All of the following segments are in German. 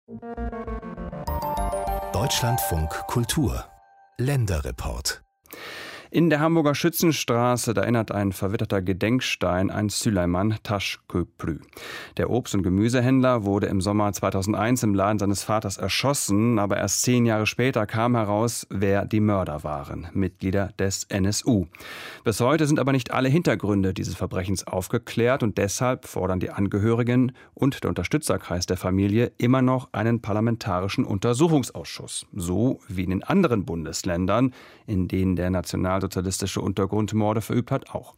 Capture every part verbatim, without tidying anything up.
Deutschlandfunk Kultur Länderreport. In der Hamburger Schützenstraße, da erinnert ein verwitterter Gedenkstein an Süleyman Taşköprü. Der Obst- und Gemüsehändler wurde im Sommer zweitausendeins im Laden seines Vaters erschossen, aber erst zehn Jahre später kam heraus, wer die Mörder waren, Mitglieder des N S U. Bis heute sind aber nicht alle Hintergründe dieses Verbrechens aufgeklärt und deshalb fordern die Angehörigen und der Unterstützerkreis der Familie immer noch einen parlamentarischen Untersuchungsausschuss, so wie in den anderen Bundesländern, in denen der nationalsozialistische Untergrund Morde verübt hat, auch.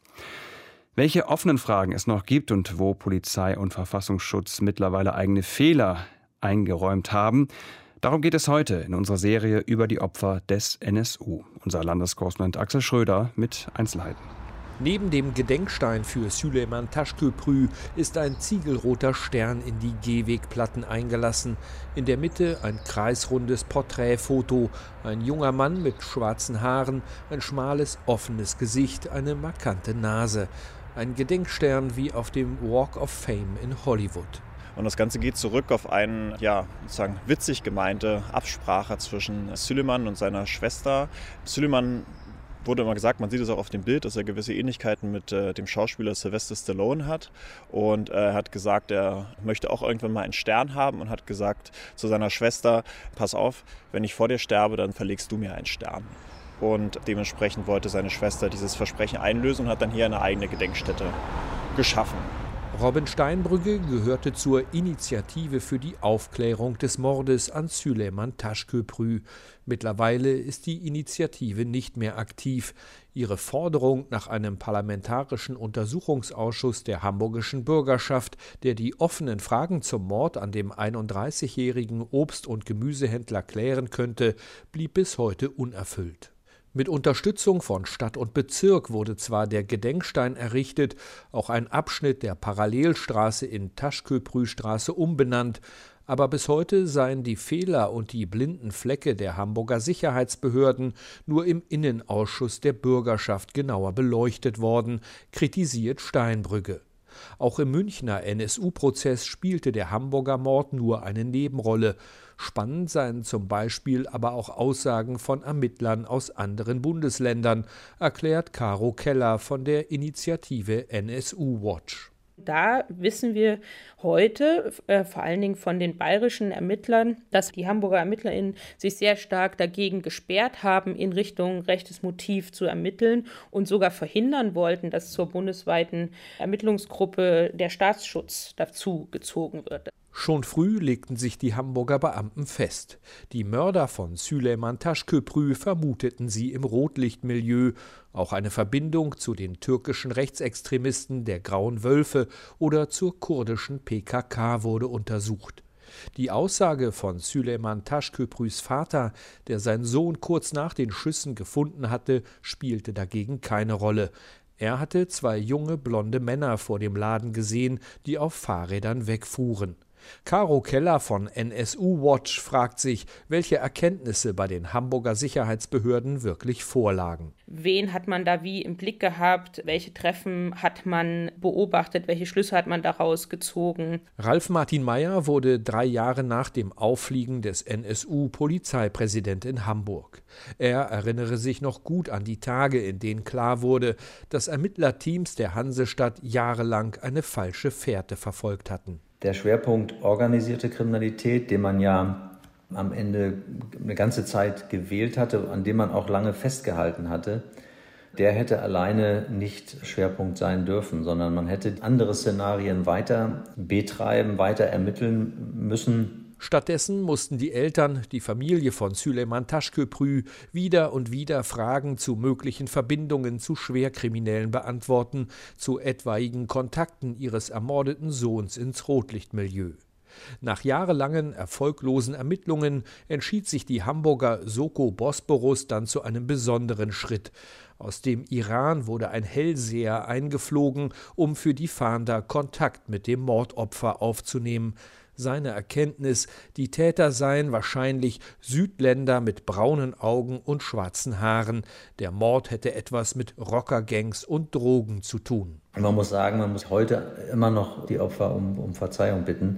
Welche offenen Fragen es noch gibt und wo Polizei und Verfassungsschutz mittlerweile eigene Fehler eingeräumt haben, darum geht es heute in unserer Serie über die Opfer des N S U. Unser Landeskorrespondent Axel Schröder mit Einzelheiten. Neben dem Gedenkstein für Süleyman Taşköprü ist ein ziegelroter Stern in die Gehwegplatten eingelassen. In der Mitte ein kreisrundes Porträtfoto. Ein junger Mann mit schwarzen Haaren, ein schmales, offenes Gesicht, eine markante Nase. Ein Gedenkstern wie auf dem Walk of Fame in Hollywood. Und das Ganze geht zurück auf eine, ja, sozusagen witzig gemeinte Absprache zwischen Süleyman und seiner Schwester. Süleyman wurde immer gesagt, man sieht es auch auf dem Bild, dass er gewisse Ähnlichkeiten mit äh, dem Schauspieler Sylvester Stallone hat. Und er äh, hat gesagt, er möchte auch irgendwann mal einen Stern haben und hat gesagt zu seiner Schwester, pass auf, wenn ich vor dir sterbe, dann verlegst du mir einen Stern. Und dementsprechend wollte seine Schwester dieses Versprechen einlösen und hat dann hier eine eigene Gedenkstätte geschaffen. Robin Steinbrügge gehörte zur Initiative für die Aufklärung des Mordes an Süleyman Taşköprü. Mittlerweile ist die Initiative nicht mehr aktiv. Ihre Forderung nach einem parlamentarischen Untersuchungsausschuss der hamburgischen Bürgerschaft, der die offenen Fragen zum Mord an dem einunddreißigjährigen Obst- und Gemüsehändler klären könnte, blieb bis heute unerfüllt. Mit Unterstützung von Stadt und Bezirk wurde zwar der Gedenkstein errichtet, auch ein Abschnitt der Parallelstraße in Taşköprüstraße umbenannt, aber bis heute seien die Fehler und die blinden Flecke der Hamburger Sicherheitsbehörden nur im Innenausschuss der Bürgerschaft genauer beleuchtet worden, kritisiert Steinbrügge. Auch im Münchner N S U-Prozess spielte der Hamburger Mord nur eine Nebenrolle. Spannend seien zum Beispiel aber auch Aussagen von Ermittlern aus anderen Bundesländern, erklärt Caro Keller von der Initiative N S U Watch. Da wissen wir heute, äh, vor allen Dingen von den bayerischen Ermittlern, dass die Hamburger ErmittlerInnen sich sehr stark dagegen gesperrt haben, in Richtung rechtes Motiv zu ermitteln und sogar verhindern wollten, dass zur bundesweiten Ermittlungsgruppe der Staatsschutz dazu gezogen wird. Schon früh legten sich die Hamburger Beamten fest. Die Mörder von Süleyman Taşköprü vermuteten sie im Rotlichtmilieu. Auch eine Verbindung zu den türkischen Rechtsextremisten der Grauen Wölfe oder zur kurdischen P K K wurde untersucht. Die Aussage von Süleyman Taşköprüs Vater, der seinen Sohn kurz nach den Schüssen gefunden hatte, spielte dagegen keine Rolle. Er hatte zwei junge, blonde Männer vor dem Laden gesehen, die auf Fahrrädern wegfuhren. Caro Keller von N S U Watch fragt sich, welche Erkenntnisse bei den Hamburger Sicherheitsbehörden wirklich vorlagen. Wen hat man da wie im Blick gehabt? Welche Treffen hat man beobachtet? Welche Schlüsse hat man daraus gezogen? Ralf Martin Meyer wurde drei Jahre nach dem Auffliegen des N S U Polizeipräsident in Hamburg. Er erinnere sich noch gut an die Tage, in denen klar wurde, dass Ermittlerteams der Hansestadt jahrelang eine falsche Fährte verfolgt hatten. Der Schwerpunkt organisierte Kriminalität, den man ja am Ende eine ganze Zeit gewählt hatte, an dem man auch lange festgehalten hatte, der hätte alleine nicht Schwerpunkt sein dürfen, sondern man hätte andere Szenarien weiter betreiben, weiter ermitteln müssen. Stattdessen mussten die Eltern, die Familie von Süleyman Taşköprü, wieder und wieder Fragen zu möglichen Verbindungen zu Schwerkriminellen beantworten, zu etwaigen Kontakten ihres ermordeten Sohns ins Rotlichtmilieu. Nach jahrelangen erfolglosen Ermittlungen entschied sich die Hamburger Soko Bosporus dann zu einem besonderen Schritt. Aus dem Iran wurde ein Hellseher eingeflogen, um für die Fahnder Kontakt mit dem Mordopfer aufzunehmen. Seine Erkenntnis, die Täter seien wahrscheinlich Südländer mit braunen Augen und schwarzen Haaren. Der Mord hätte etwas mit Rockergangs und Drogen zu tun. Man muss sagen, man muss heute immer noch die Opfer um, um Verzeihung bitten.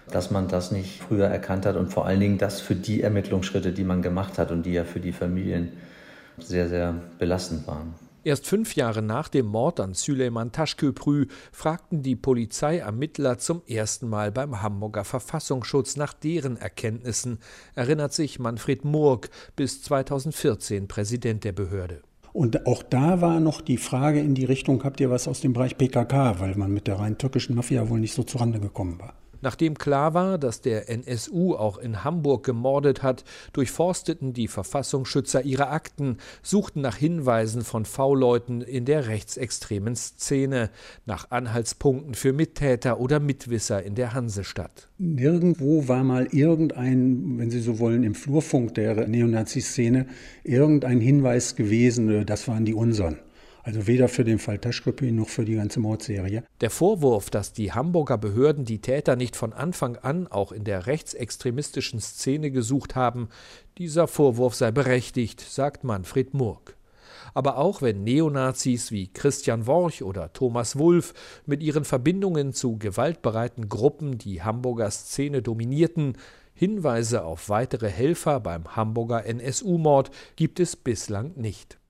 dass man das nicht früher erkannt hat und vor allen Dingen das für die Ermittlungsschritte, die man gemacht hat und die ja für die Familien sehr, sehr belastend waren. Erst fünf Jahre nach dem Mord an Süleyman Taşköprü fragten die Polizeiermittler zum ersten Mal beim Hamburger Verfassungsschutz nach deren Erkenntnissen, erinnert sich Manfred Murk, bis zweitausendvierzehn Präsident der Behörde. Und auch da war noch die Frage in die Richtung, habt ihr was aus dem Bereich P K K, weil man mit der rein türkischen Mafia wohl nicht so zurande gekommen war. Nachdem klar war, dass der N S U auch in Hamburg gemordet hat, durchforsteten die Verfassungsschützer ihre Akten, suchten nach Hinweisen von V-Leuten in der rechtsextremen Szene, nach Anhaltspunkten für Mittäter oder Mitwisser in der Hansestadt. Nirgendwo war mal irgendein, wenn Sie so wollen, im Flurfunk der Neonazi-Szene irgendein Hinweis gewesen, das waren die unseren. Also weder für den Fall Taşköprü noch für die ganze Mordserie. Der Vorwurf, dass die Hamburger Behörden die Täter nicht von Anfang an auch in der rechtsextremistischen Szene gesucht haben, dieser Vorwurf sei berechtigt, sagt Manfred Murk. Aber auch wenn Neonazis wie Christian Worch oder Thomas Wulff mit ihren Verbindungen zu gewaltbereiten Gruppen die Hamburger Szene dominierten, Hinweise auf weitere Helfer beim Hamburger N S U-Mord gibt es bislang nicht.